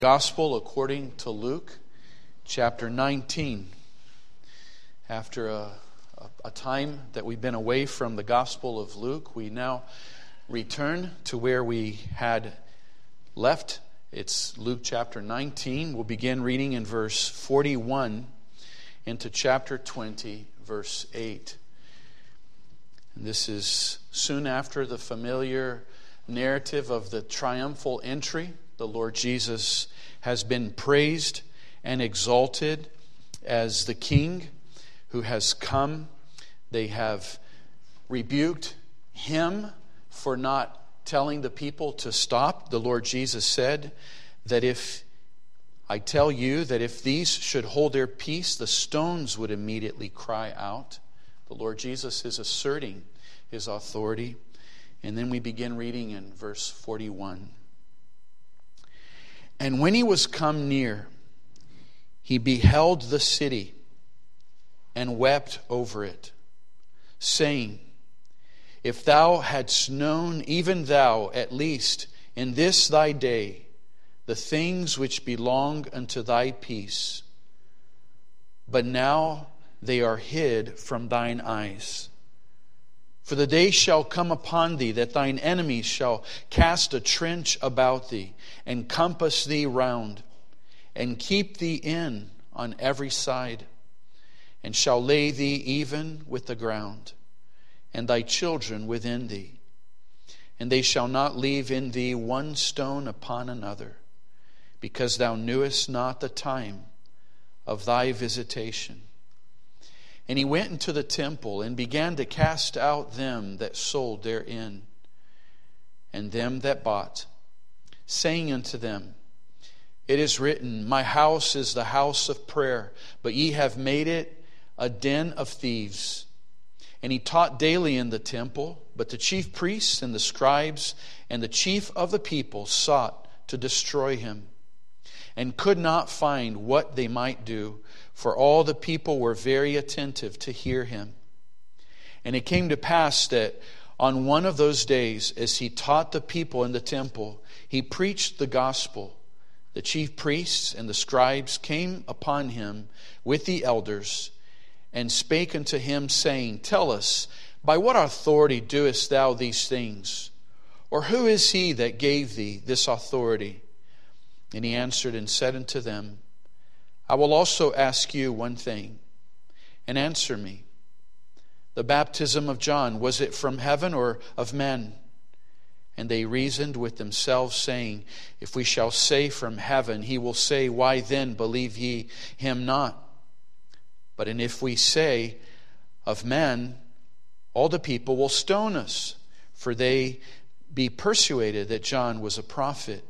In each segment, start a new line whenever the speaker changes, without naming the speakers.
Gospel according to Luke, chapter 19. After a time that we've been away from the Gospel of Luke, we now return to where we had left. It's Luke chapter 19. We'll begin reading in verse 41 into chapter 20, verse 8. And this is soon after the familiar narrative of the triumphal entry. The Lord Jesus has been praised and exalted as the King who has come. They have rebuked him for not telling the people to stop. The Lord Jesus said that if these should hold their peace, the stones would immediately cry out. The Lord Jesus is asserting his authority. And then we begin reading in verse 41. And when he was come near, he beheld the city and wept over it, saying, If thou hadst known, even thou, at least in this thy day, the things which belong unto thy peace, but now they are hid from thine eyes. For the day shall come upon thee that thine enemies shall cast a trench about thee, and compass thee round, and keep thee in on every side, and shall lay thee even with the ground, and thy children within thee. And they shall not leave in thee one stone upon another, because thou knewest not the time of thy visitation. And he went into the temple and began to cast out them that sold therein, and them that bought, saying unto them, It is written, My house is the house of prayer, but ye have made it a den of thieves. And he taught daily in the temple, but the chief priests and the scribes and the chief of the people sought to destroy him, and could not find what they might do, for all the people were very attentive to hear him. And it came to pass that on one of those days, as he taught the people in the temple, he preached the gospel. The chief priests and the scribes came upon him with the elders, and spake unto him, saying, Tell us, by what authority doest thou these things? Or who is he that gave thee this authority? And he answered and said unto them, I will also ask you one thing, and answer me. The baptism of John, was it from heaven or of men? And they reasoned with themselves, saying, If we shall say from heaven, he will say, Why then believe ye him not? But and if we say of men, all the people will stone us, for they be persuaded that John was a prophet.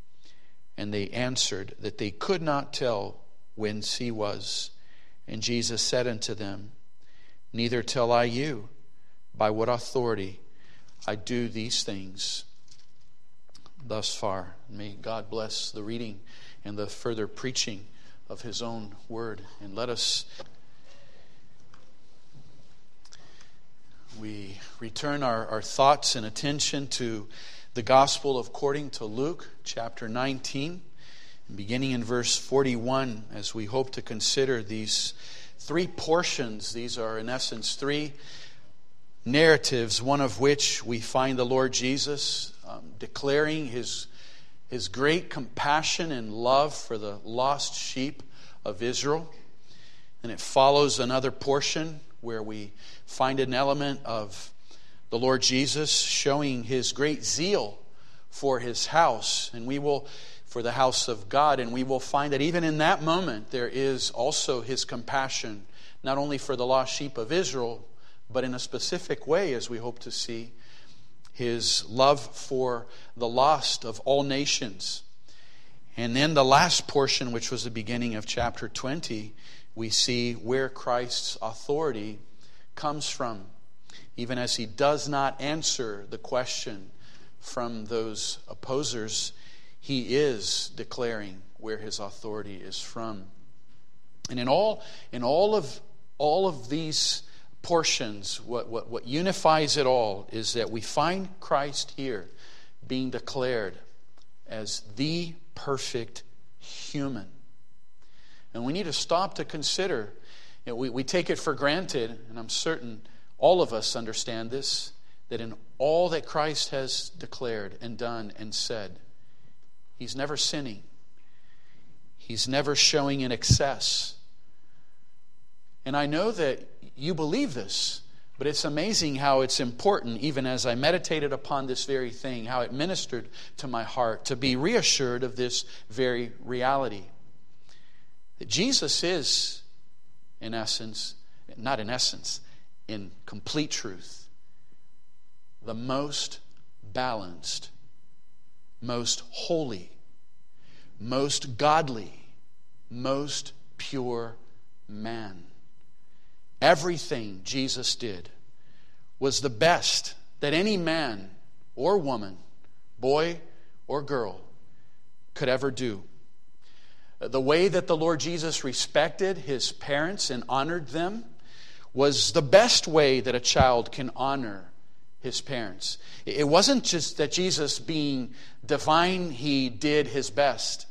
And they answered that they could not tell whence he was. And Jesus said unto them, Neither tell I you by what authority I do these things. Thus far, may God bless the reading and the further preaching of his own word. And we return our thoughts and attention to the Gospel according to Luke, chapter 19, beginning in verse 41, as we hope to consider these three portions. These are, in essence, three narratives, one of which we find the Lord Jesus declaring his great compassion and love for the lost sheep of Israel. And it follows another portion where we find an element of the Lord Jesus showing his great zeal for his house, and for the house of God. And we will find that even in that moment, there is also his compassion, not only for the lost sheep of Israel, but in a specific way, as we hope to see, his love for the lost of all nations. And then the last portion, which was the beginning of chapter 20, we see where Christ's authority comes from. Even as he does not answer the question from those opposers, he is declaring where his authority is from. And in all of these portions, what unifies it all is that we find Christ here being declared as the perfect human. And we need to stop to consider. We take it for granted, and I'm certain all of us understand this, that in all that Christ has declared and done and said, He's never sinning. He's never showing in excess. And I know that you believe this, but it's amazing how it's important, even as I meditated upon this very thing, how it ministered to my heart to be reassured of this very reality. That Jesus is, in essence, not in essence, in complete truth, the most balanced, most holy, most godly, most pure man. Everything Jesus did was the best that any man or woman, boy or girl, could ever do. The way that the Lord Jesus respected His parents and honored them was the best way that a child can honor his parents. It wasn't just that Jesus, being divine, He did His best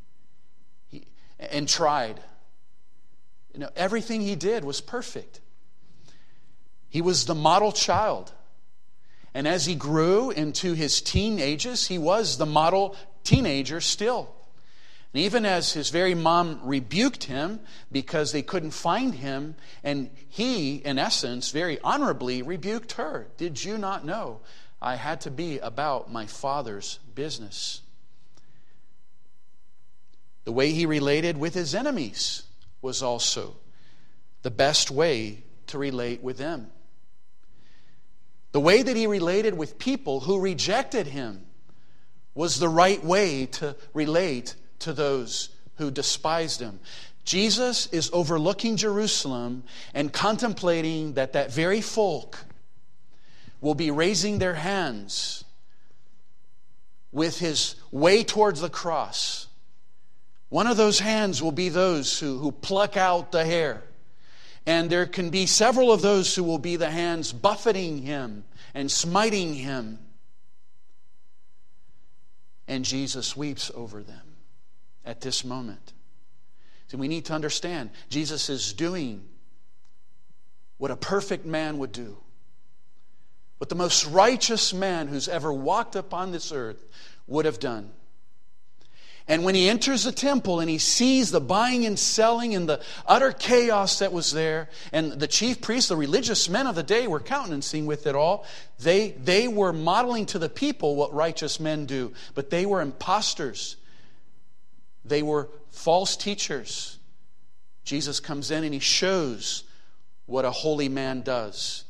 and tried. Everything He did was perfect. He was the model child. And as He grew into His teen ages, He was the model teenager still. And even as His very mom rebuked Him because they couldn't find Him, and He, in essence, very honorably rebuked her. Did you not know I had to be about my Father's business? The way He related with His enemies was also the best way to relate with them. The way that He related with people who rejected Him was the right way to relate to those who despised Him. Jesus is overlooking Jerusalem and contemplating that very folk will be raising their hands with His way towards the cross. One of those hands will be those who pluck out the hair. And there can be several of those who will be the hands buffeting Him and smiting Him. And Jesus weeps over them at this moment. So we need to understand, Jesus is doing what a perfect man would do. What the most righteous man who's ever walked upon this earth would have done. And when He enters the temple and He sees the buying and selling and the utter chaos that was there, and the chief priests, the religious men of the day, were countenancing with it all, they were modeling to the people what righteous men do. But they were imposters. They were false teachers. Jesus comes in and He shows what a holy man does.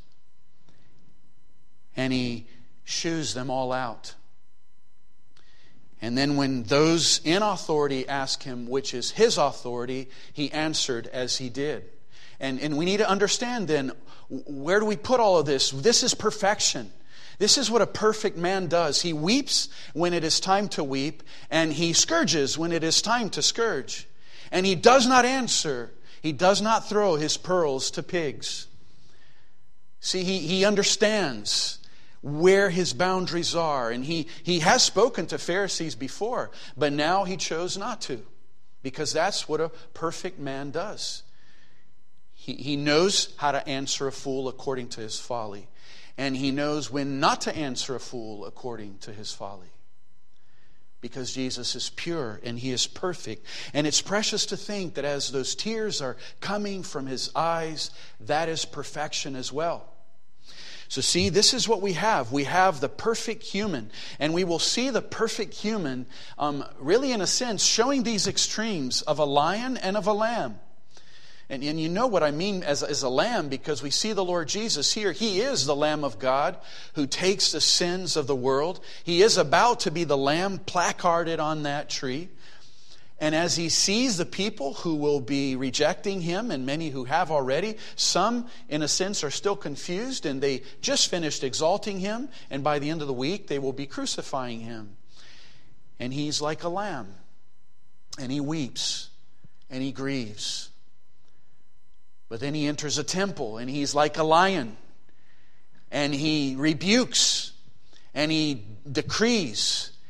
And He shoos them all out. And then when those in authority ask Him which is His authority, He answered as He did. And we need to understand then, where do we put all of this? This is perfection. This is what a perfect man does. He weeps when it is time to weep, and He scourges when it is time to scourge. And He does not answer. He does not throw His pearls to pigs. See, He understands where His boundaries are. And he has spoken to Pharisees before, but now He chose not to, because that's what a perfect man does. He knows how to answer a fool according to his folly, and He knows when not to answer a fool according to his folly, because Jesus is pure and He is perfect. And it's precious to think that as those tears are coming from His eyes, that is perfection as well. So see, this is what we have. We have the perfect human. And we will see the perfect human, really in a sense, showing these extremes of a lion and of a lamb. And you know what I mean as a lamb, because we see the Lord Jesus here. He is the Lamb of God who takes the sins of the world. He is about to be the lamb placarded on that tree. And as He sees the people who will be rejecting Him, and many who have already, some, in a sense, are still confused, and they just finished exalting Him, and by the end of the week, they will be crucifying Him. And He's like a lamb, and He weeps, and He grieves. But then He enters a temple, and He's like a lion, and He rebukes, and He decrees,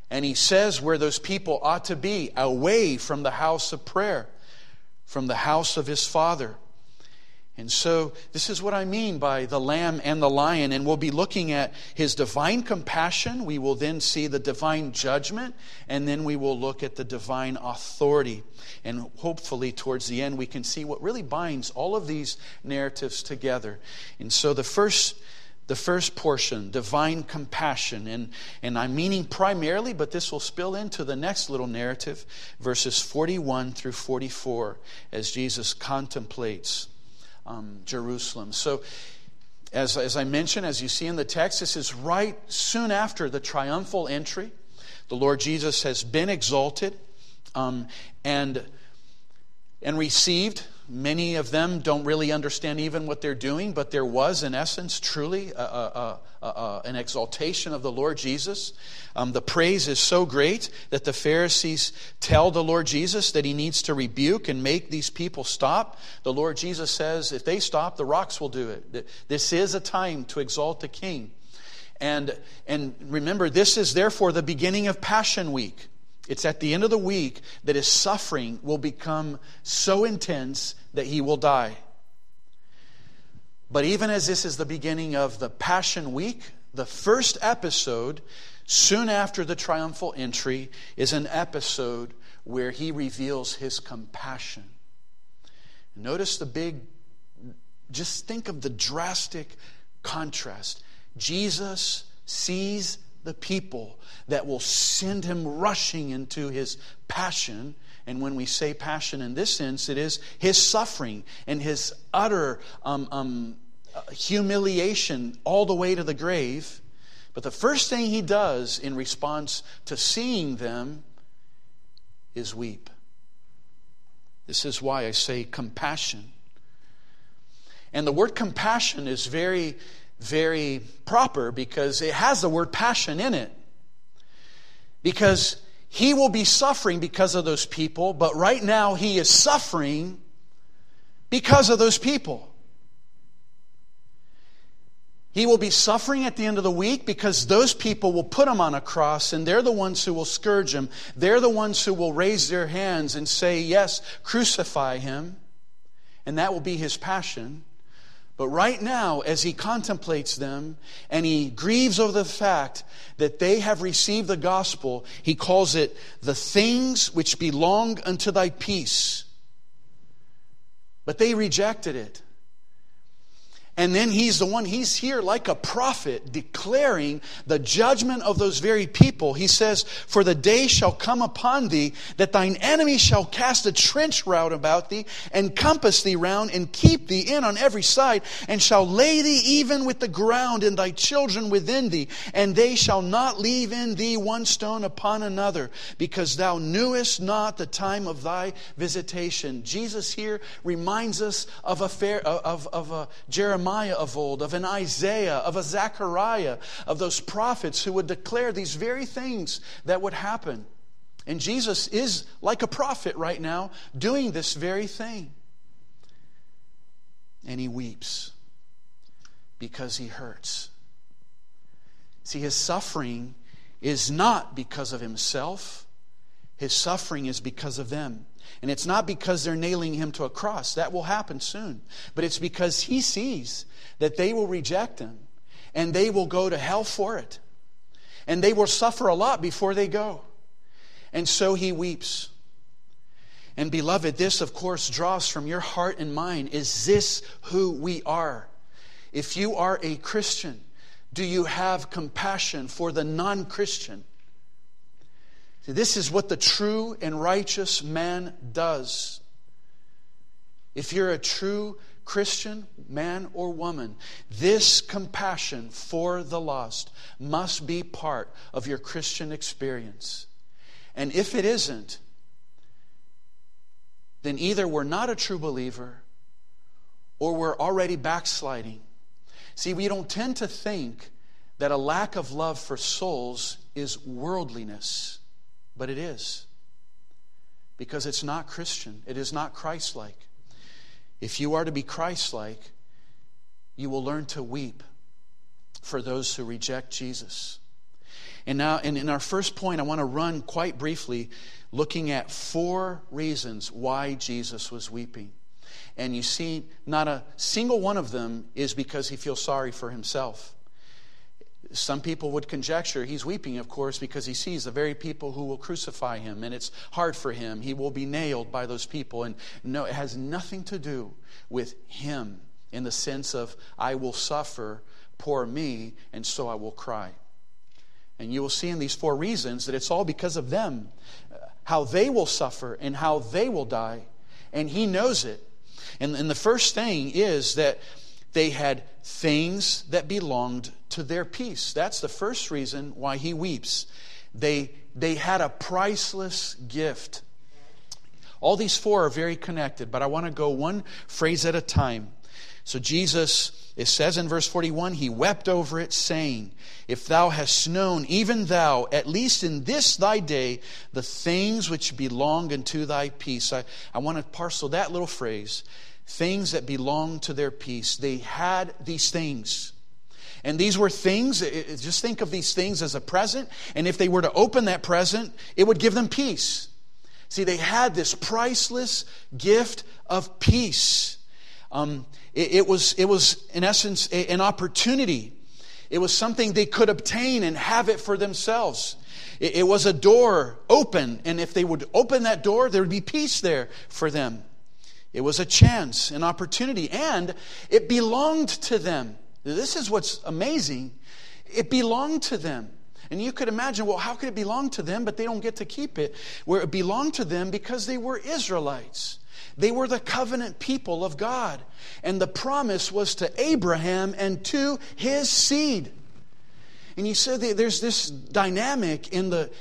And he says where those people ought to be, away from the house of prayer, from the house of his Father. And so this is what I mean by the lamb and the lion. And we'll be looking at his divine compassion. We will then see the divine judgment. And then we will look at the divine authority. And hopefully towards the end we can see what really binds all of these narratives together. And so the first portion, divine compassion. And I'm meaning primarily, but this will spill into the next little narrative, verses 41 through 44, as Jesus contemplates Jerusalem. So, as I mentioned, as you see in the text, this is right soon after the triumphal entry. The Lord Jesus has been exalted and received. Many of them don't really understand even what they're doing, but there was, in essence, truly an exaltation of the Lord Jesus. The praise is so great that the Pharisees tell the Lord Jesus that he needs to rebuke and make these people stop. The Lord Jesus says, if they stop, the rocks will do it. This is a time to exalt the King. And remember, this is therefore the beginning of Passion Week. It's at the end of the week that his suffering will become so intense that he will die. But even as this is the beginning of the Passion Week, the first episode, soon after the triumphal entry, is an episode where he reveals his compassion. Notice just think of the drastic contrast. Jesus sees the people that will send him rushing into his passion. And when we say passion in this sense, it is his suffering and his utter humiliation all the way to the grave. But the first thing he does in response to seeing them is weep. This is why I say compassion. And the word compassion is very, very proper because it has the word passion in it. Because he will be suffering because of those people, but right now he is suffering because of those people. He will be suffering at the end of the week because those people will put him on a cross, and they're the ones who will scourge him. They're the ones who will raise their hands and say, yes, crucify him. And that will be his passion. But right now, as he contemplates them and he grieves over the fact that they have received the gospel, he calls it the things which belong unto thy peace. But they rejected it. And then he's here like a prophet declaring the judgment of those very people. He says, for the day shall come upon thee that thine enemy shall cast a trench round about thee and compass thee round and keep thee in on every side and shall lay thee even with the ground and thy children within thee. And they shall not leave in thee one stone upon another because thou knewest not the time of thy visitation. Jesus here reminds us of a Jeremiah of old, of an Isaiah, of a Zechariah, of those prophets who would declare these very things that would happen. And Jesus is like a prophet right now doing this very thing. And he weeps because he hurts. See, his suffering is not because of himself. His suffering is because of them. And it's not because they're nailing him to a cross. That will happen soon. But it's because he sees that they will reject him. And they will go to hell for it. And they will suffer a lot before they go. And so he weeps. And beloved, this of course draws from your heart and mind. Is this who we are? If you are a Christian, do you have compassion for the non-Christian? This is what the true and righteous man does. If you're a true Christian, man or woman, this compassion for the lost must be part of your Christian experience. And if it isn't, then either we're not a true believer or we're already backsliding. See, we don't tend to think that a lack of love for souls is worldliness. But it is. Because it's not Christian. It is not Christ-like. If you are to be Christ-like, you will learn to weep for those who reject Jesus. And now, in our first point, I want to run quite briefly, looking at 4 reasons why Jesus was weeping. And you see, not a single one of them is because he feels sorry for himself. Some people would conjecture he's weeping, of course, because he sees the very people who will crucify him, and it's hard for him. He will be nailed by those people. And no, it has nothing to do with him in the sense of, I will suffer, poor me, and so I will cry. And you will see in these 4 reasons that it's all because of them, how they will suffer and how they will die. And he knows it. And the first thing is that they had things that belonged to their peace. That's the first reason why he weeps. They had a priceless gift. All these 4 are very connected, but I want to go one phrase at a time. So Jesus, it says in verse 41, he wept over it, saying, if thou hast known, even thou, at least in this thy day, the things which belong unto thy peace. I want to parcel that little phrase, things that belong to their peace. They had these things. And these were things, just think of these things as a present, and if they were to open that present, it would give them peace. See, they had this priceless gift of peace. It was in essence an opportunity. It was something they could obtain and have it for themselves. It was a door open, and if they would open that door, there would be peace there for them. It was a chance, an opportunity, and it belonged to them. This is what's amazing. It belonged to them. And you could imagine, well, how could it belong to them, but they don't get to keep it? Where it belonged to them because they were Israelites. They were the covenant people of God. And the promise was to Abraham and to his seed. And you said there's this dynamic in the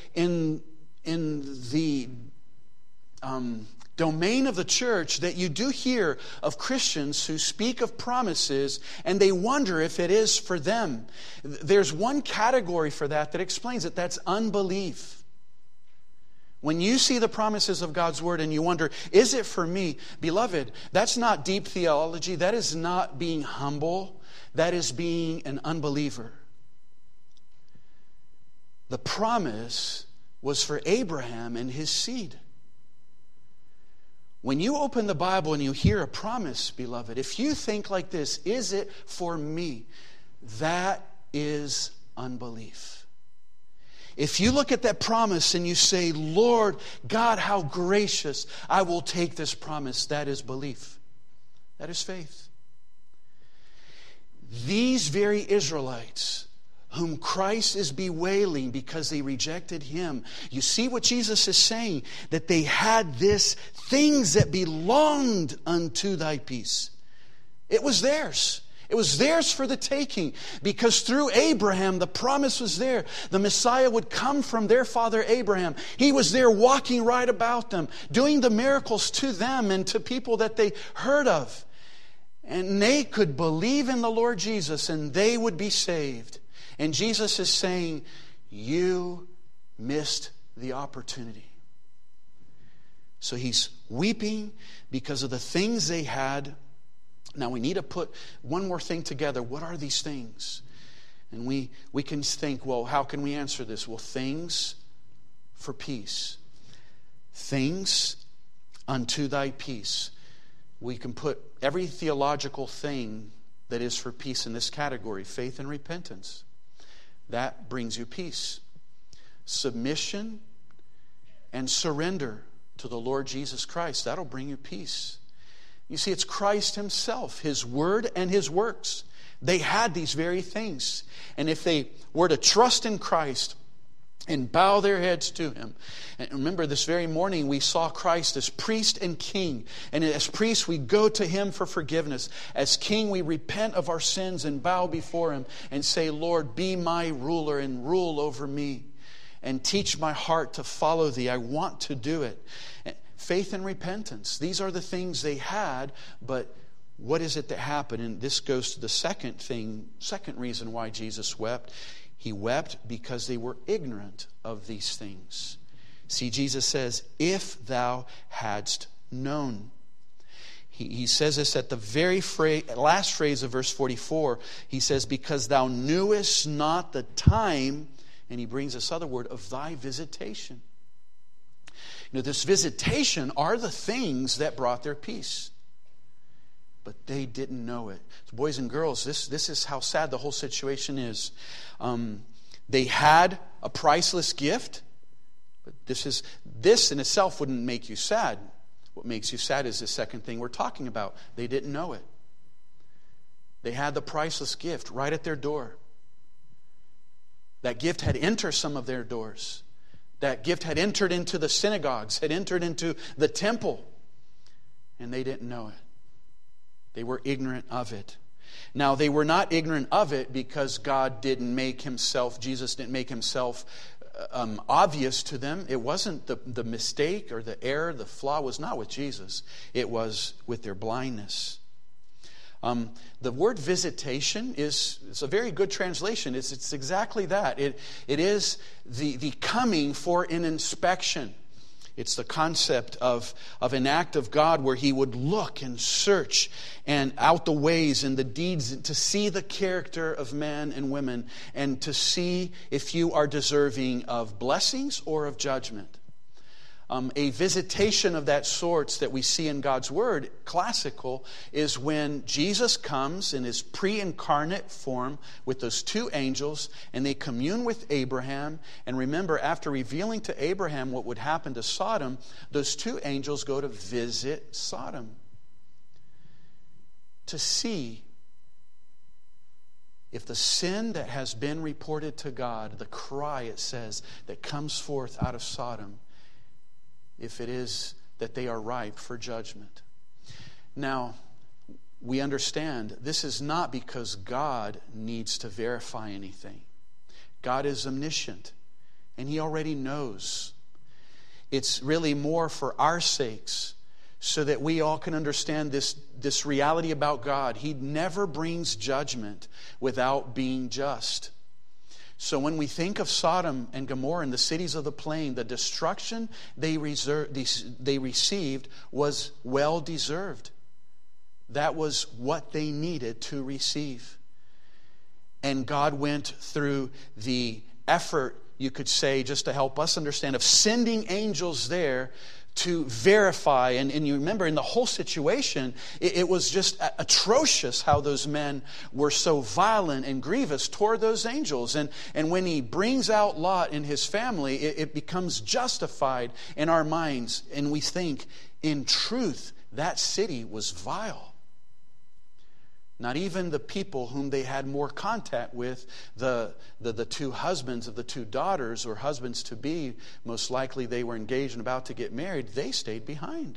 domain of the church that you do hear of Christians who speak of promises and they wonder if it is for them. There's one category for that explains it. That's unbelief. When you see the promises of God's Word and you wonder, is it for me? Beloved, that's not deep theology. That is not being humble. That is being an unbeliever. The promise was for Abraham and his seed. When you open the Bible and you hear a promise, beloved, if you think like this, is it for me? That is unbelief. If you look at that promise and you say, Lord, God, how gracious, I will take this promise, that is belief. That is faith. These very Israelites whom Christ is bewailing because they rejected Him. You see what Jesus is saying? That they had this things that belonged unto thy peace. It was theirs. It was theirs for the taking because through Abraham the promise was there. The Messiah would come from their father Abraham. He was there walking right about them, doing the miracles to them and to people that they heard of. And they could believe in the Lord Jesus and they would be saved. And Jesus is saying, you missed the opportunity. So He's weeping because of the things they had. Now we need to put one more thing together. What are these things? And we can think, well, how can we answer this? Well, things for peace. Things unto thy peace. We can put every theological thing that is for peace in this category. Faith and repentance. That brings you peace. Submission and surrender to the Lord Jesus Christ. That'll bring you peace. You see, it's Christ Himself, His Word and His works. They had these very things. And if they were to trust in Christ and bow their heads to Him. And remember, this very morning we saw Christ as priest and king. And as priest we go to Him for forgiveness. As king we repent of our sins and bow before Him and say, Lord, be my ruler and rule over me. And teach my heart to follow Thee. I want to do it. Faith and repentance. These are the things they had, but what is it that happened? And this goes to the second reason why Jesus wept. He wept because they were ignorant of these things. See, Jesus says, if thou hadst known. He says this at the very last phrase of verse 44. He says, because thou knewest not the time And he brings this other word of thy visitation. This visitation are the things that brought their peace. But they didn't know it. So boys and girls, this is how sad the whole situation is. They had a priceless gift, but this in itself wouldn't make you sad. What makes you sad is the second thing we're talking about. They didn't know it. They had the priceless gift right at their door. That gift had entered some of their doors. That gift had entered into the synagogues, had entered into the temple, and they didn't know it. They were ignorant of it. Now, they were not ignorant of it because God didn't make himself, Jesus didn't make himself obvious to them. It wasn't the mistake or the error, the flaw was not with Jesus. It was with their blindness. The word visitation it's a very good translation. It's exactly that. It is the coming for an inspection. It's the concept of an act of God where he would look and search and out the ways and the deeds to see the character of men and women and to see if you are deserving of blessings or of judgment. A visitation of that sort that we see in God's Word, classical, is when Jesus comes in his pre-incarnate form with those two angels, and they commune with Abraham. And remember, after revealing to Abraham what would happen to Sodom, those two angels go to visit Sodom to see if the sin that has been reported to God, the cry, it says, that comes forth out of Sodom, if it is that they are ripe for judgment. Now, we understand this is not because God needs to verify anything. God is omniscient, and he already knows. It's really more for our sakes, so that we all can understand this reality about God. He never brings judgment without being just. So when we think of Sodom and Gomorrah and the cities of the plain, the destruction they received was well deserved. That was what they needed to receive. And God went through the effort, you could say, just to help us understand, of sending angels there to verify. And you remember in the whole situation, it was just atrocious how those men were so violent and grievous toward those angels. And when he brings out Lot and his family, it becomes justified in our minds. And we think, in truth, that city was vile. Not even the people whom they had more contact with, the two husbands of the two daughters, or husbands to be, most likely they were engaged and about to get married, they stayed behind.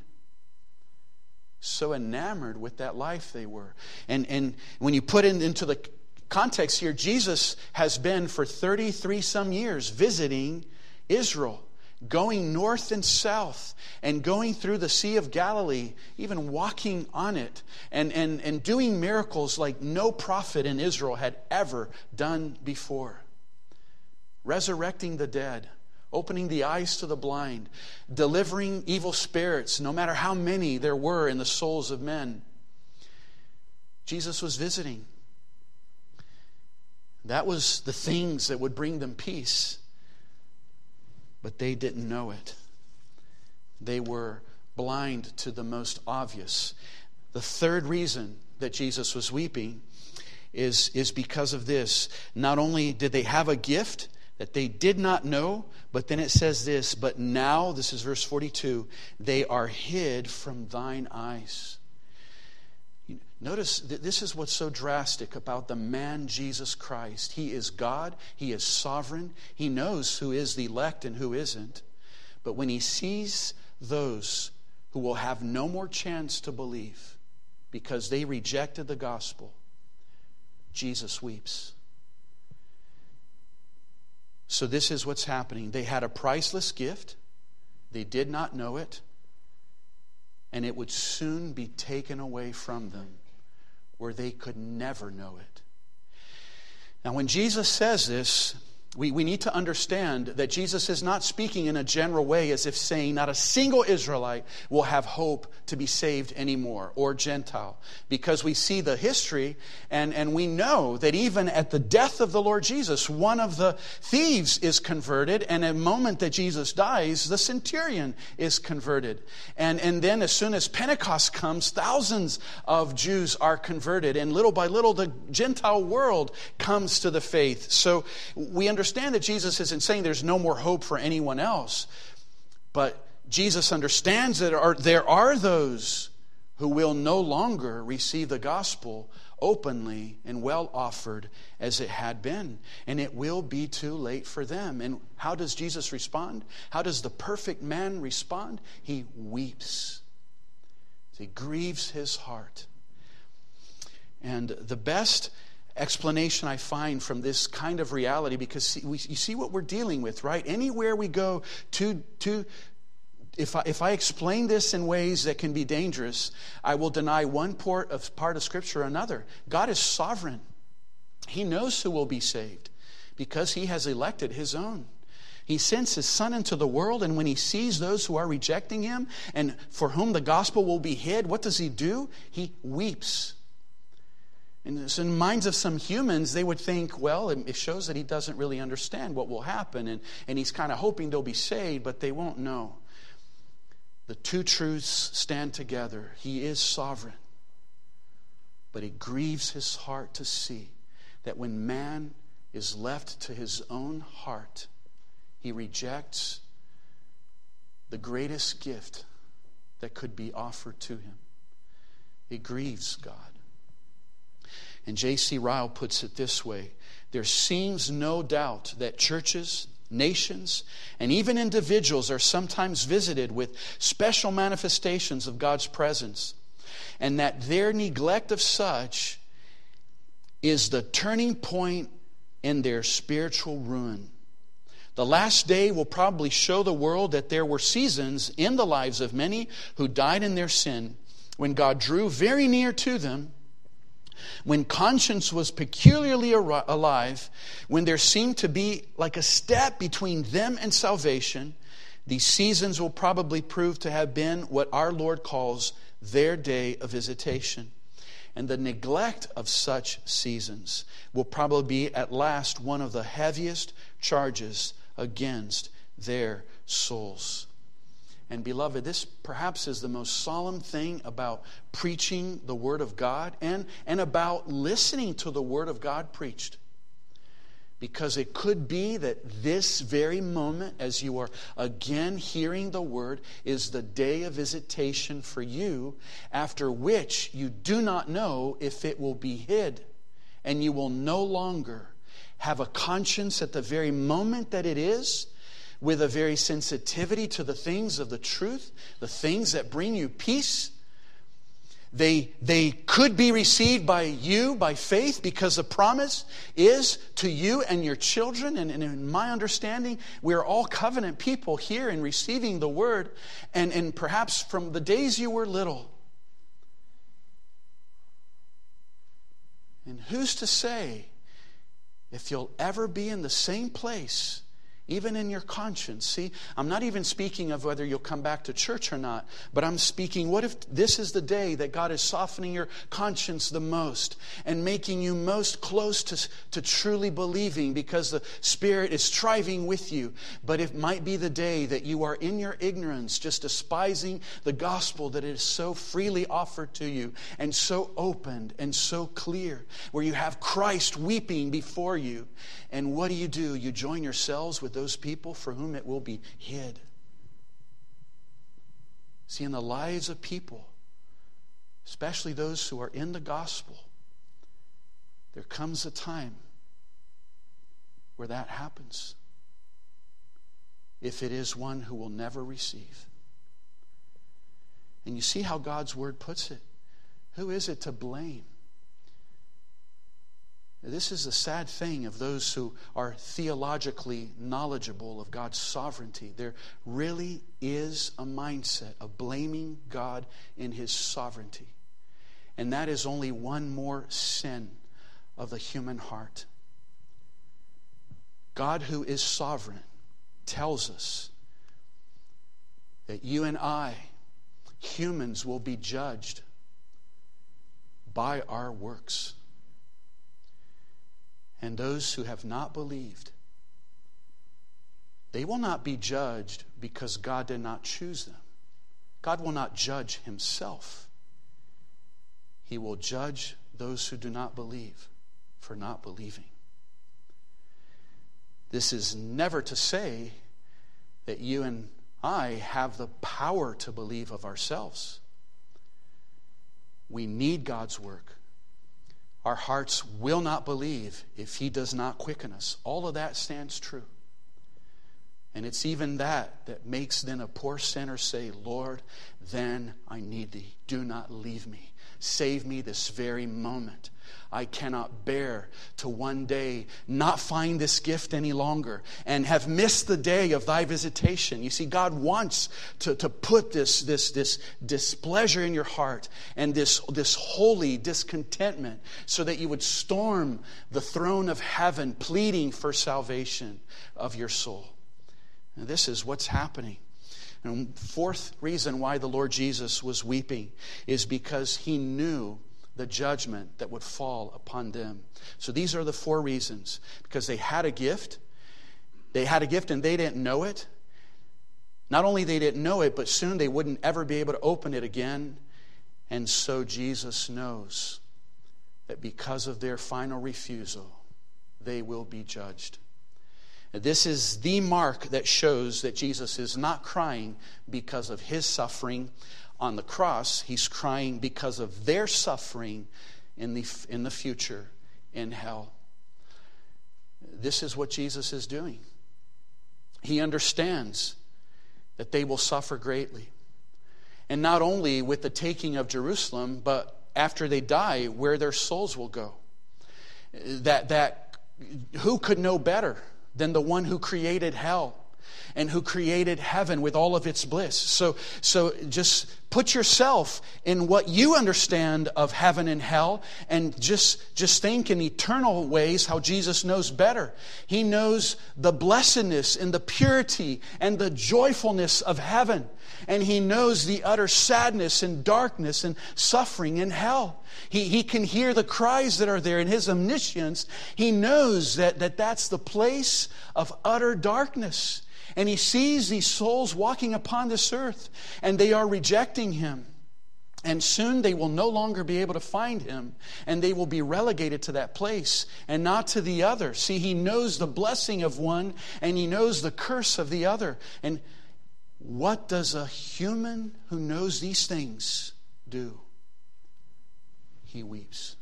So enamored with that life they were. And when you put it into the context here, Jesus has been for 33 some years visiting Israel, going north and south, and going through the Sea of Galilee, even walking on it, and doing miracles like no prophet in Israel had ever done before. Resurrecting the dead, opening the eyes to the blind, delivering evil spirits, no matter how many there were in the souls of men. Jesus was visiting. That was the things that would bring them peace. But they didn't know it. They were blind to the most obvious. The third reason that Jesus was weeping is because of this. Not only did they have a gift that they did not know, but then it says this, but now, this is verse 42, they are hid from thine eyes. Notice that this is what's so drastic about the man Jesus Christ. He is God. He is sovereign. He knows who is the elect and who isn't. But when he sees those who will have no more chance to believe because they rejected the gospel, Jesus weeps. So this is what's happening. They had a priceless gift. They did not know it. And it would soon be taken away from them, where they could never know it. Now, when Jesus says this, We need to understand that Jesus is not speaking in a general way as if saying not a single Israelite will have hope to be saved anymore, or Gentile. Because we see the history and we know that even at the death of the Lord Jesus, one of the thieves is converted, and at the moment that Jesus dies, the centurion is converted. And then as soon as Pentecost comes, thousands of Jews are converted, and little by little the Gentile world comes to the faith. So we understand that Jesus isn't saying there's no more hope for anyone else, but Jesus understands that there are those who will no longer receive the gospel openly and well offered as it had been, and it will be too late for them. And how does Jesus respond? How does the perfect man respond? He weeps. He grieves his heart. And the best explanation I find from this kind of reality, because you see what we're dealing with, right? Anywhere we go if I explain this in ways that can be dangerous, I will deny one part of Scripture or another. God is sovereign. He knows who will be saved because He has elected His own. He sends His Son into the world, and when He sees those who are rejecting Him and for whom the gospel will be hid, what does He do? He weeps. And so in the minds of some humans, they would think, well, it shows that He doesn't really understand what will happen, and He's kind of hoping they'll be saved, but they won't know. The two truths stand together. He is sovereign, but it grieves His heart to see that when man is left to his own heart, he rejects the greatest gift that could be offered to him. It grieves God. And J.C. Ryle puts it this way: there seems no doubt that churches, nations, and even individuals are sometimes visited with special manifestations of God's presence, and that their neglect of such is the turning point in their spiritual ruin. The last day will probably show the world that there were seasons in the lives of many who died in their sin when God drew very near to them, when conscience was peculiarly alive, when there seemed to be like a step between them and salvation. These seasons will probably prove to have been what our Lord calls their day of visitation. And the neglect of such seasons will probably be at last one of the heaviest charges against their souls. And beloved, this perhaps is the most solemn thing about preaching the Word of God and about listening to the Word of God preached. Because it could be that this very moment, as you are again hearing the Word, is the day of visitation for you, after which you do not know if it will be hid. And you will no longer have a conscience at the very moment that it is, with a very sensitivity to the things of the truth, the things that bring you peace. They could be received by you by faith, because the promise is to you and your children. And in my understanding, we're all covenant people here in receiving the Word. And perhaps from the days you were little. And who's to say if you'll ever be in the same place, even in your conscience? See, I'm not even speaking of whether you'll come back to church or not, but I'm speaking, what if this is the day that God is softening your conscience the most and making you most close to truly believing, because the Spirit is striving with you. But it might be the day that you are in your ignorance, just despising the gospel that is so freely offered to you and so opened and so clear, where you have Christ weeping before you. And what do? You join yourselves with those people for whom it will be hid. See, in the lives of people, especially those who are in the gospel, there comes a time where that happens, if it is one who will never receive. And you see how God's Word puts it. Who is it to blame? This is the sad thing of those who are theologically knowledgeable of God's sovereignty. There really is a mindset of blaming God in His sovereignty. And that is only one more sin of the human heart. God, who is sovereign, tells us that you and I, humans, will be judged by our works. And those who have not believed, they will not be judged because God did not choose them. God will not judge himself. He will judge those who do not believe for not believing. This is never to say that you and I have the power to believe of ourselves. We need God's work. Our hearts will not believe if he does not quicken us. All of that stands true. And it's even that makes then a poor sinner say, Lord, then I need thee. Do not leave me. Save me this very moment. I cannot bear to one day not find this gift any longer and have missed the day of thy visitation. You see, God wants to put this displeasure in your heart and this holy discontentment so that you would storm the throne of heaven pleading for salvation of your soul. And this is what's happening. And fourth reason why the Lord Jesus was weeping is because he knew the judgment that would fall upon them. So these are the four reasons. Because they had a gift. They had a gift and they didn't know it. Not only they didn't know it, but soon they wouldn't ever be able to open it again. And so Jesus knows that because of their final refusal, they will be judged. This is the mark that shows that Jesus is not crying because of his suffering on the cross. He's crying because of their suffering in the future in hell. This is what Jesus is doing. He understands that they will suffer greatly. And not only with the taking of Jerusalem, but after they die, where their souls will go. That who could know better than the one who created hell and who created heaven with all of its bliss? So just put yourself in what you understand of heaven and hell and just think in eternal ways how Jesus knows better. He knows the blessedness and the purity and the joyfulness of heaven. And he knows the utter sadness and darkness and suffering in hell. He can hear the cries that are there. In his omniscience, he knows that that's the place of utter darkness. And he sees these souls walking upon this earth, and they are rejecting him. And soon they will no longer be able to find him, and they will be relegated to that place and not to the other. See, he knows the blessing of one, and he knows the curse of the other. And what does a human who knows these things do? He weeps.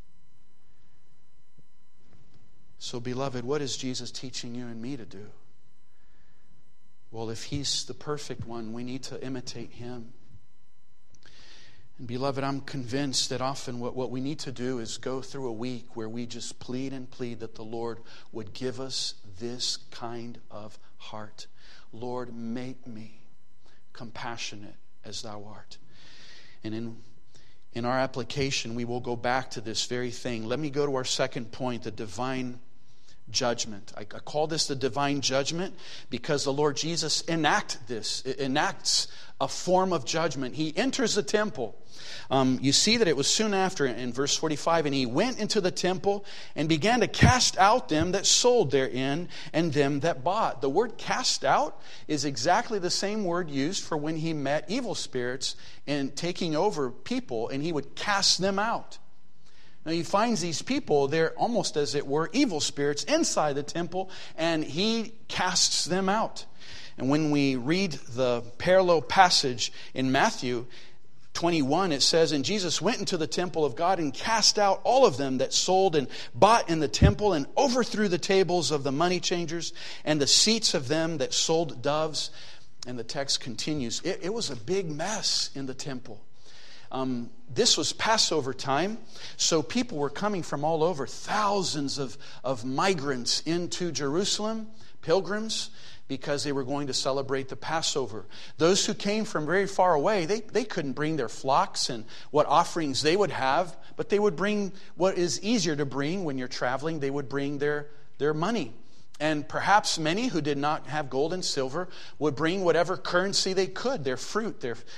So, beloved, what is Jesus teaching you and me to do? Well, if he's the perfect one, we need to imitate him. And beloved, I'm convinced that often what we need to do is go through a week where we just plead and plead that the Lord would give us this kind of heart. Lord, make me compassionate as thou art. And in our application, we will go back to this very thing. Let me go to our second point, the divine judgment. I call this the divine judgment because the Lord Jesus enacts a form of judgment. He enters the temple. You see that it was soon after in verse 45, and he went into the temple and began to cast out them that sold therein and them that bought. The word cast out is exactly the same word used for when he met evil spirits and taking over people, and he would cast them out. Now he finds these people, they're almost as it were evil spirits inside the temple, and he casts them out. And when we read the parallel passage in Matthew 21, it says, and Jesus went into the temple of God and cast out all of them that sold and bought in the temple and overthrew the tables of the money changers and the seats of them that sold doves. And the text continues. It was a big mess in the temple. This was Passover time, so people were coming from all over, thousands of migrants into Jerusalem, pilgrims, because they were going to celebrate the Passover. Those who came from very far away, they couldn't bring their flocks and what offerings they would have, but they would bring what is easier to bring when you're traveling. They would bring their money. And perhaps many who did not have gold and silver would bring whatever currency they could, their fruit,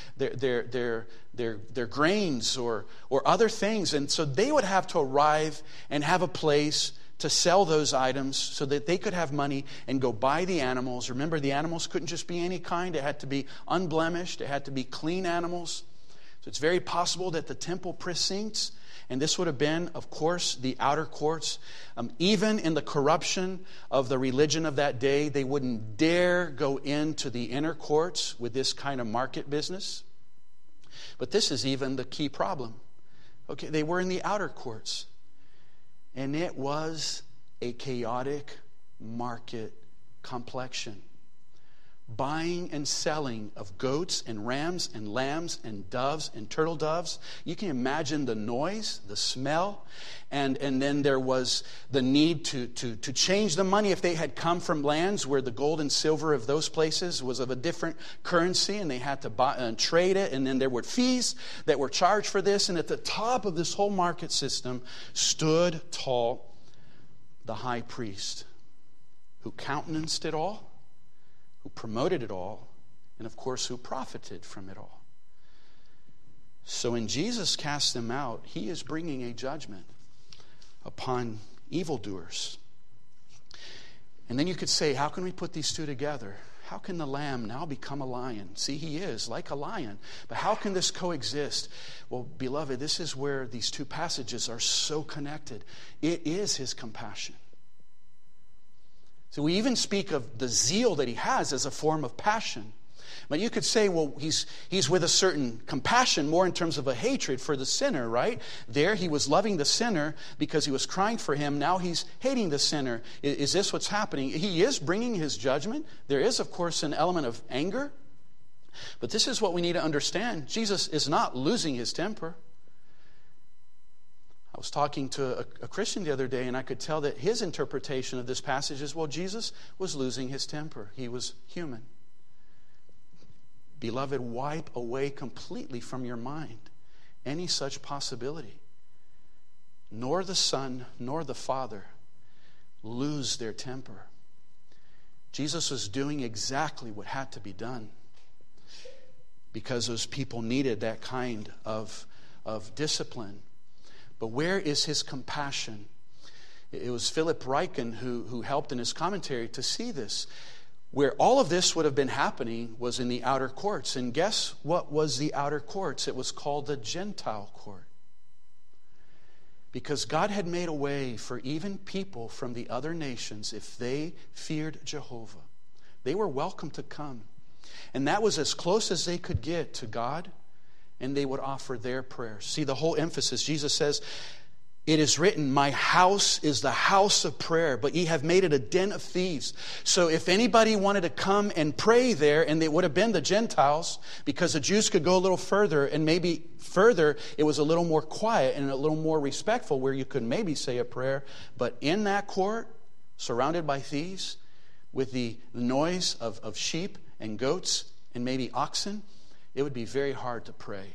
their grains or other things. And so they would have to arrive and have a place to sell those items so that they could have money and go buy the animals. Remember, the animals couldn't just be any kind. It had to be unblemished. It had to be clean animals. So it's very possible that the temple precincts, and this would have been, of course, the outer courts. Even in the corruption of the religion of that day, they wouldn't dare go into the inner courts with this kind of market business. But this is even the key problem. Okay, they were in the outer courts. And it was a chaotic market complexion. Buying and selling of goats and rams and lambs and doves and turtle doves. You can imagine the noise, the smell, and then there was the need to change the money if they had come from lands where the gold and silver of those places was of a different currency, and they had to buy and trade it, and then there were fees that were charged for this. And at the top of this whole market system stood tall the high priest, who countenanced it all, who promoted it all, and of course who profited from it all. So when Jesus casts them out, he is bringing a judgment upon evildoers. And then you could say, how can we put these two together? How can the lamb now become a lion? See, he is like a lion. But how can this coexist? Well, beloved, this is where these two passages are so connected. It is his compassion. So we even speak of the zeal that he has as a form of passion. But you could say, well, he's with a certain compassion, more in terms of a hatred for the sinner, right? There he was loving the sinner because he was crying for him. Now he's hating the sinner. Is this what's happening? He is bringing his judgment. There is, of course, an element of anger. But this is what we need to understand. Jesus is not losing his temper. I was talking to a Christian the other day, and I could tell that his interpretation of this passage is, well, Jesus was losing his temper. He was human. Beloved, wipe away completely from your mind any such possibility. Nor the Son, nor the Father lose their temper. Jesus was doing exactly what had to be done because those people needed that kind of discipline. But where is his compassion? It was Philip Ryken who helped in his commentary to see this. Where all of this would have been happening was in the outer courts. And guess what was the outer courts? It was called the Gentile court. Because God had made a way for even people from the other nations, if they feared Jehovah, they were welcome to come. And that was as close as they could get to God. And they would offer their prayers. See, the whole emphasis, Jesus says, it is written, my house is the house of prayer, but ye have made it a den of thieves. So if anybody wanted to come and pray there, and they would have been the Gentiles, because the Jews could go a little further, and maybe further, it was a little more quiet and a little more respectful, where you could maybe say a prayer. But in that court, surrounded by thieves, with the noise of sheep and goats and maybe oxen, it would be very hard to pray.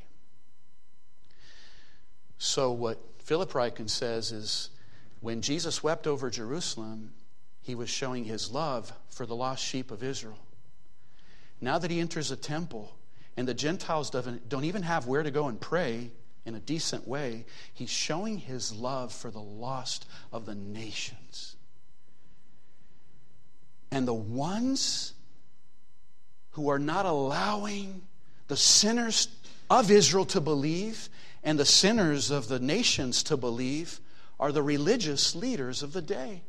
So what Philip Ryken says is, when Jesus wept over Jerusalem, he was showing his love for the lost sheep of Israel. Now that he enters a temple, and the Gentiles don't even have where to go and pray in a decent way, he's showing his love for the lost of the nations. And the ones who are not allowing the sinners of Israel to believe and the sinners of the nations to believe are the religious leaders of the day.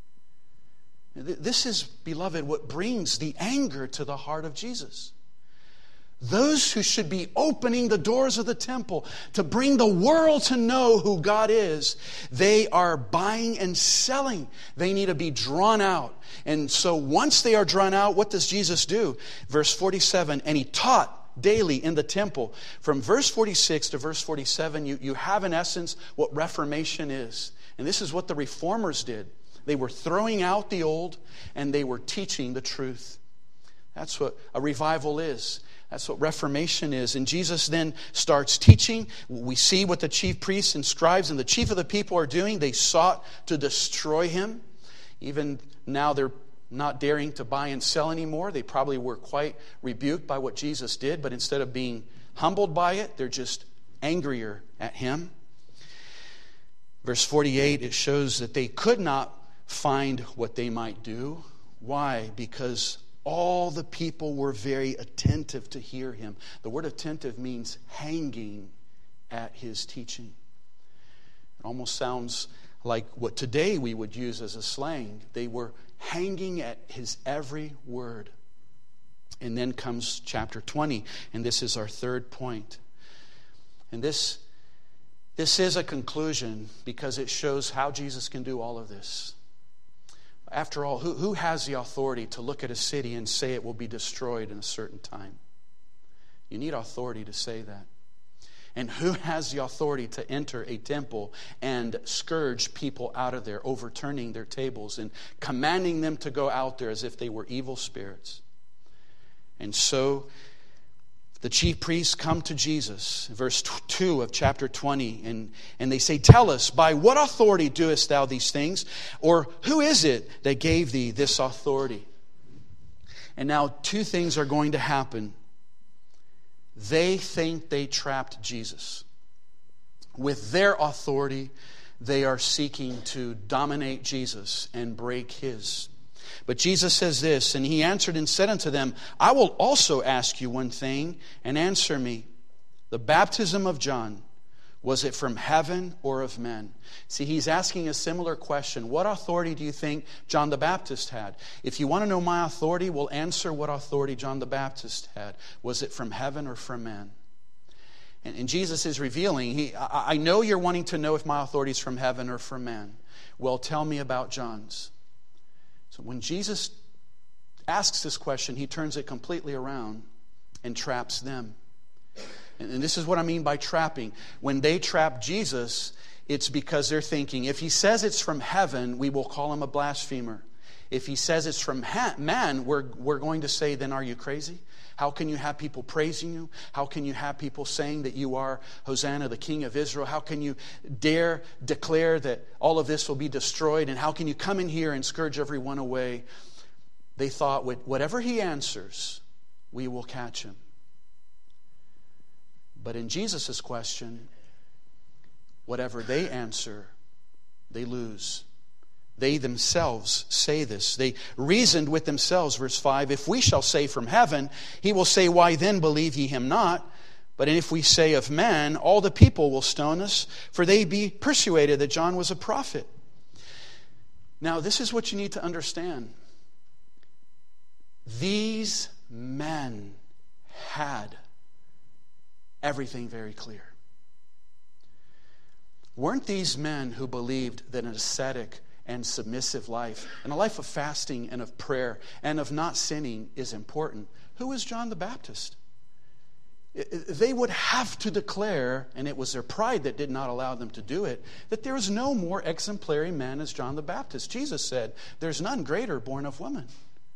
This is, beloved, what brings the anger to the heart of Jesus. Those who should be opening the doors of the temple to bring the world to know who God is, they are buying and selling. They need to be drawn out. And so once they are drawn out, what does Jesus do? Verse 47, and he taught daily in the temple. From verse 46 to verse 47, you have in essence what Reformation is. And this is what the Reformers did. They were throwing out the old and they were teaching the truth. That's what a revival is. That's what Reformation is. And Jesus then starts teaching. We see what the chief priests and scribes and the chief of the people are doing. They sought to destroy him. Even now they're not daring to buy and sell anymore. They probably were quite rebuked by what Jesus did, but instead of being humbled by it, they're just angrier at him. Verse 48, it shows that they could not find what they might do. Why? Because all the people were very attentive to hear him. The word attentive means hanging at his teaching. It almost sounds like what today we would use as a slang. They were hanging at his every word. And then comes chapter 20, and this is our third point. And this is a conclusion because it shows how Jesus can do all of this. After all, who has the authority to look at a city and say it will be destroyed in a certain time? You need authority to say that. And who has the authority to enter a temple and scourge people out of there, overturning their tables and commanding them to go out there as if they were evil spirits? And so the chief priests come to Jesus, verse 2 of chapter 20, and they say, "Tell us, by what authority doest thou these things? Or who is it that gave thee this authority?" And now two things are going to happen. They think they trapped Jesus. With their authority, they are seeking to dominate Jesus and break his. But Jesus says this, "And he answered and said unto them, I will also ask you one thing, and answer me. The baptism of John, was it from heaven or of men?" See, he's asking a similar question. What authority do you think John the Baptist had? If you want to know my authority, we'll answer what authority John the Baptist had. Was it from heaven or from man? And Jesus is revealing, I know you're wanting to know if my authority is from heaven or from man. Well, tell me about John's. So when Jesus asks this question, he turns it completely around and traps them. And this is what I mean by trapping. When they trap Jesus, it's because they're thinking, if he says it's from heaven, we will call him a blasphemer. If he says it's from man, we're going to say, then are you crazy? How can you have people praising you? How can you have people saying that you are Hosanna, the King of Israel? How can you dare declare that all of this will be destroyed? And how can you come in here and scourge everyone away? They thought, whatever he answers, we will catch him. But in Jesus' question, whatever they answer, they lose. They themselves say this. They reasoned with themselves, verse 5, "If we shall say from heaven, he will say, why then believe ye him not? But if we say of man, all the people will stone us, for they be persuaded that John was a prophet." Now, this is what you need to understand. These men had everything very clear. Weren't these men who believed that an ascetic and submissive life, and a life of fasting and of prayer and of not sinning is important? Who was John the Baptist? They would have to declare, and it was their pride that did not allow them to do it, that there is no more exemplary man as John the Baptist. Jesus said, "There's none greater born of woman."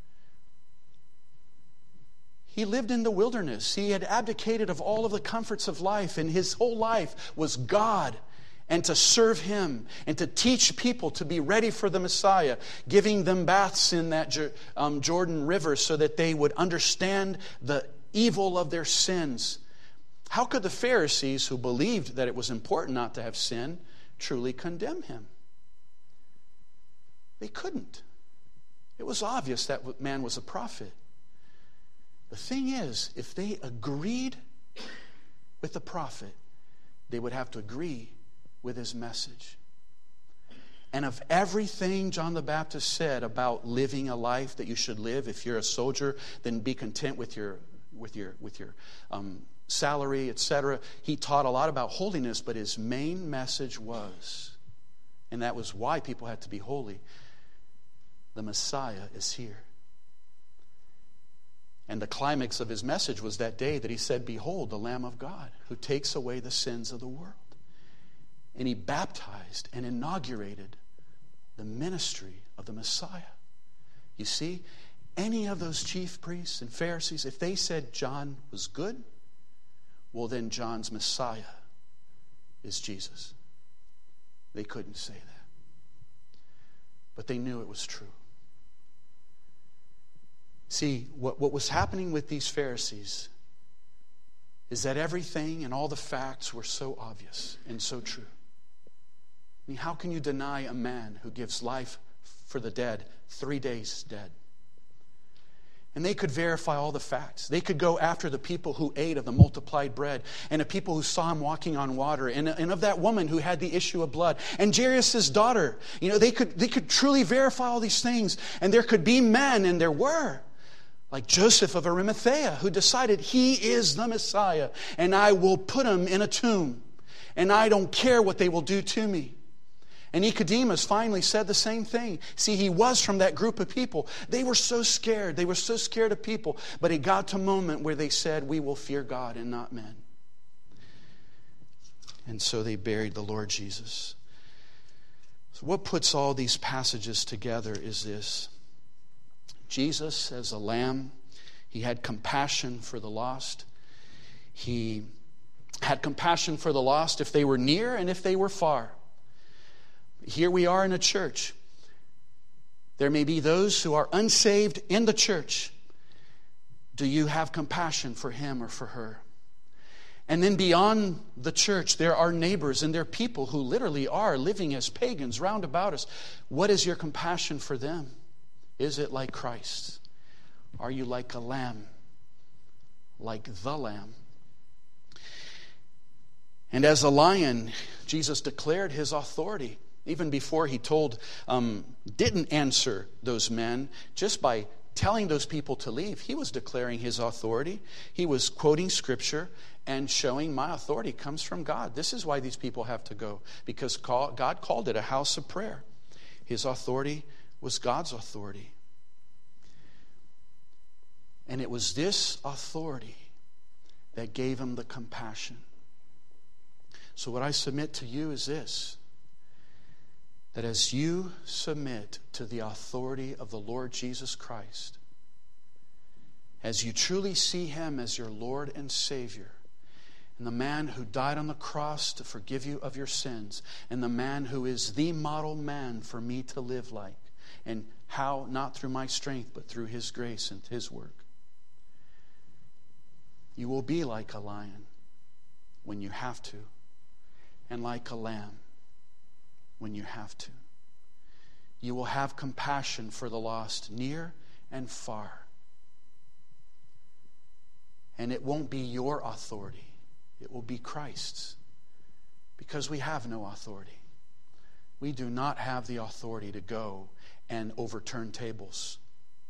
He lived in the wilderness. He had abdicated of all of the comforts of life, and his whole life was God and to serve him and to teach people to be ready for the Messiah, giving them baths in that Jordan River so that they would understand the evil of their sins. How could the Pharisees, who believed that it was important not to have sin, truly condemn him? They couldn't. It was obvious that man was a prophet. The thing is, if they agreed with the prophet, they would have to agree with his message. And of everything John the Baptist said about living a life that you should live, if you're a soldier, then be content with your salary, etc. He taught a lot about holiness, but his main message was, and that was why people had to be holy, the Messiah is here. And the climax of his message was that day that he said, "Behold, the Lamb of God who takes away the sins of the world." And he baptized and inaugurated the ministry of the Messiah. You see, any of those chief priests and Pharisees, if they said John was good, well then John's Messiah is Jesus. They couldn't say that. but they knew it was true. See, what was happening with these Pharisees is that everything and all the facts were so obvious and so true. I mean, how can you deny a man who gives life for the dead, 3 days dead? And they could verify all the facts. They could go after the people who ate of the multiplied bread, and the people who saw him walking on water, and of that woman who had the issue of blood, and Jairus' daughter. You know, they could truly verify all these things. And there could be men, and there were, like Joseph of Arimathea, who decided he is the Messiah, and I will put him in a tomb, and I don't care what they will do to me. And Nicodemus finally said the same thing. See, he was from that group of people. They were so scared. They were so scared of people. But it got to a moment where they said, we will fear God and not men. And so they buried the Lord Jesus. So what puts all these passages together is this. Jesus, as a lamb, he had compassion for the lost. He had compassion for the lost if they were near and if they were far. Here we are in a church. There may be those who are unsaved in the church. Do you have compassion for him or for her? And then beyond the church, there are neighbors and there are people who literally are living as pagans round about us. What is your compassion for them? Is it like Christ? Are you like a lamb? Like the lamb? And as a lion, Jesus declared his authority. Even before he didn't answer those men, just by telling those people to leave, he was declaring his authority. He was quoting Scripture and showing my authority comes from God. This is why these people have to go, because God called it a house of prayer. His authority was God's authority. And it was this authority that gave him the compassion. So what I submit to you is this. That as you submit to the authority of the Lord Jesus Christ, as you truly see him as your Lord and Savior, and the man who died on the cross to forgive you of your sins, and the man who is the model man for me to live like, and how, not through my strength, but through his grace and his work, you will be like a lion when you have to, and like a lamb when you have to. You will have compassion for the lost near and far. And it won't be your authority. It will be Christ's. Because we have no authority. We do not have the authority to go and overturn tables.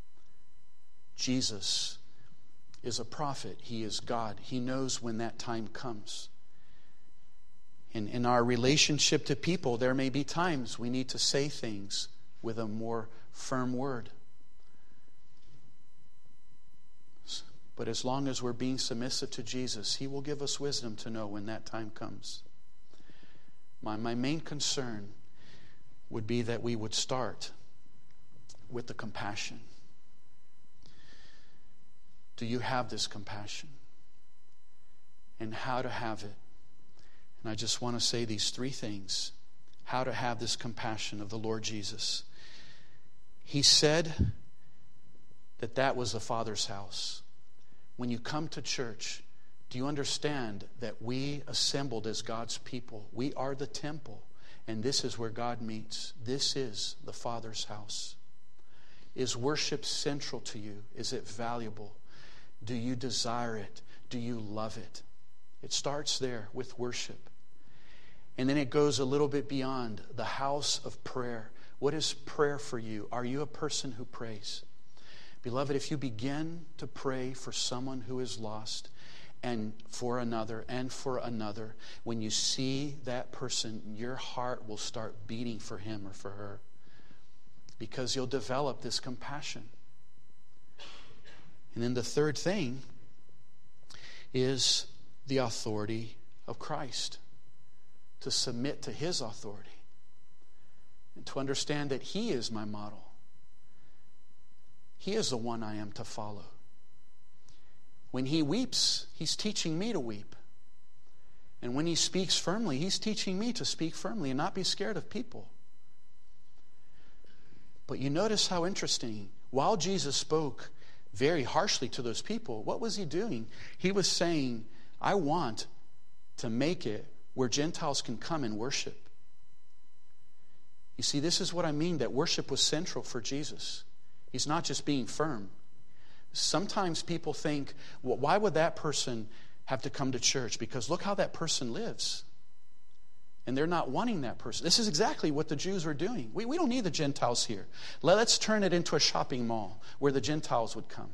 Jesus is a prophet. He is God. He knows when that time comes. In our relationship to people, there may be times we need to say things with a more firm word. But as long as we're being submissive to Jesus, he will give us wisdom to know when that time comes. My main concern would be that we would start with the compassion. Do you have this compassion? And how to have it? And I just want to say these three things. How to have this compassion of the Lord Jesus. He said that was the Father's house. When you come to church, do you understand that we assembled as God's people? We are the temple, and this is where God meets. This is the Father's house. Is worship central to you? Is it valuable? Do you desire it? Do you love it? It starts there with worship. And then it goes a little bit beyond the house of prayer. What is prayer for you? Are you a person who prays? Beloved, if you begin to pray for someone who is lost and for another, when you see that person, your heart will start beating for him or for her because you'll develop this compassion. And then the third thing is the authority of Christ. To submit to his authority. And to understand that he is my model. He is the one I am to follow. When he weeps, he's teaching me to weep. And when he speaks firmly, he's teaching me to speak firmly and not be scared of people. But you notice how interesting. While Jesus spoke very harshly to those people, what was he doing? He was saying, I want to make it where Gentiles can come and worship. You see, this is what I mean, that worship was central for Jesus. He's not just being firm. Sometimes people think, well, why would that person have to come to church? Because look how that person lives. And they're not wanting that person. This is exactly what the Jews were doing. We don't need the Gentiles here. Let's turn it into a shopping mall where the Gentiles would come.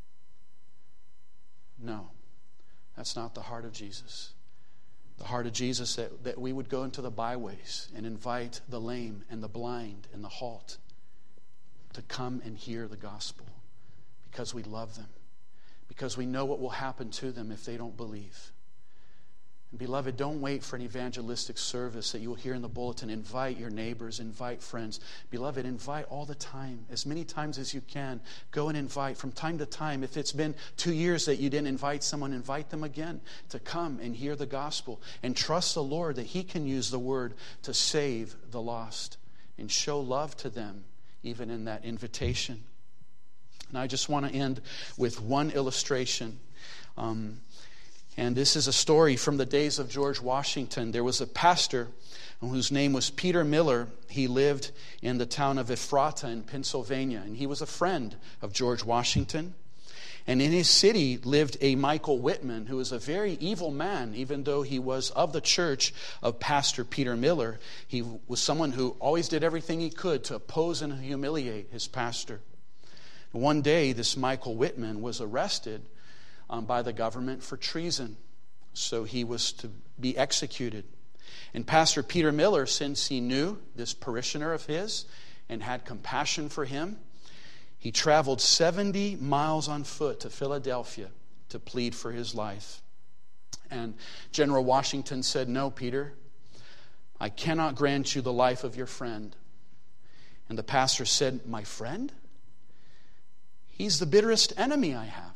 No, that's not the heart of Jesus. The heart of Jesus, that we would go into the byways and invite the lame and the blind and the halt to come and hear the gospel because we love them, because we know what will happen to them if they don't believe. And beloved, don't wait for an evangelistic service that you will hear in the bulletin. Invite your neighbors, invite friends. Beloved, invite all the time, as many times as you can. Go and invite from time to time. If it's been 2 years that you didn't invite someone, invite them again to come and hear the gospel. And trust the Lord that He can use the word to save the lost and show love to them, even in that invitation. And I just want to end with one illustration. And this is a story from the days of George Washington. There was a pastor whose name was Peter Miller. He lived in the town of Ephrata in Pennsylvania, and he was a friend of George Washington. And in his city lived a Michael Whitman, who was a very evil man, even though he was of the church of Pastor Peter Miller. He was someone who always did everything he could to oppose and humiliate his pastor. One day, this Michael Whitman was arrested by the government for treason. So he was to be executed. And Pastor Peter Miller, since he knew this parishioner of his and had compassion for him, he traveled 70 miles on foot to Philadelphia to plead for his life. And General Washington said, "No, Peter, I cannot grant you the life of your friend." And the pastor said, "My friend? He's the bitterest enemy I have."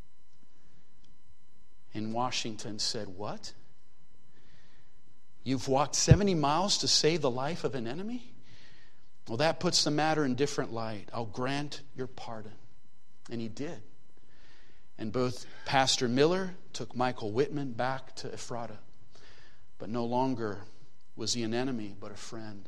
And Washington said, "What? You've walked 70 miles to save the life of an enemy? Well, that puts the matter in different light. I'll grant your pardon." And he did. And both Pastor Miller took Michael Whitman back to Ephrata. But no longer was he an enemy, but a friend.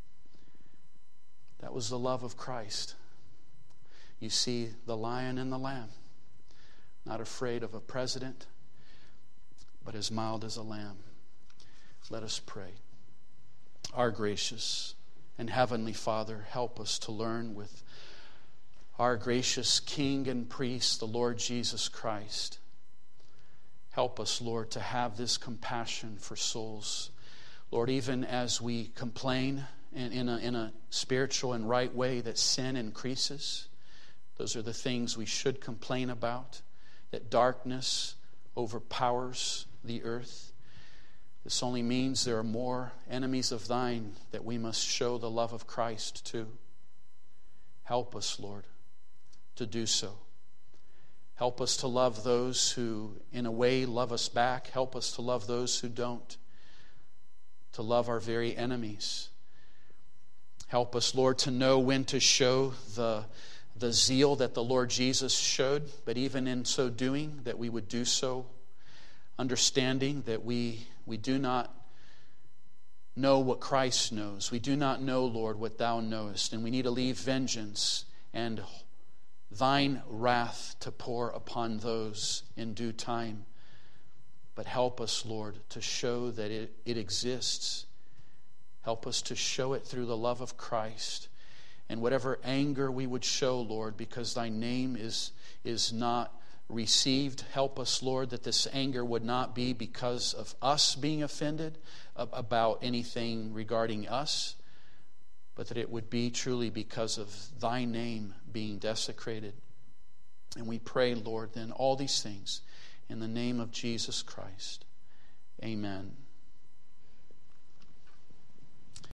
That was the love of Christ. You see the lion and the lamb, not afraid of a president, but as mild as a lamb. Let us pray. Our gracious and heavenly Father, help us to learn with our gracious King and Priest, the Lord Jesus Christ. Help us, Lord, to have this compassion for souls. Lord, even as we complain in a spiritual and right way that sin increases, those are the things we should complain about, that darkness overpowers the earth. This only means there are more enemies of thine that we must show the love of Christ to. Help us, Lord, to do so. Help us to love those who, in a way, love us back. Help us to love those who don't, to love our very enemies. Help us, Lord, to know when to show the zeal that the Lord Jesus showed, but even in so doing, that we would do so understanding that we do not know what Christ knows. We do not know, Lord, what Thou knowest, and we need to leave vengeance and Thine wrath to pour upon those in due time. But help us, Lord, to show that it exists. Help us to show it through the love of Christ. And whatever anger we would show, Lord, because Thy name is not received, help us, Lord, that this anger would not be because of us being offended about anything regarding us, but that it would be truly because of Thy name being desecrated. And we pray, Lord, then all these things in the name of Jesus Christ. Amen.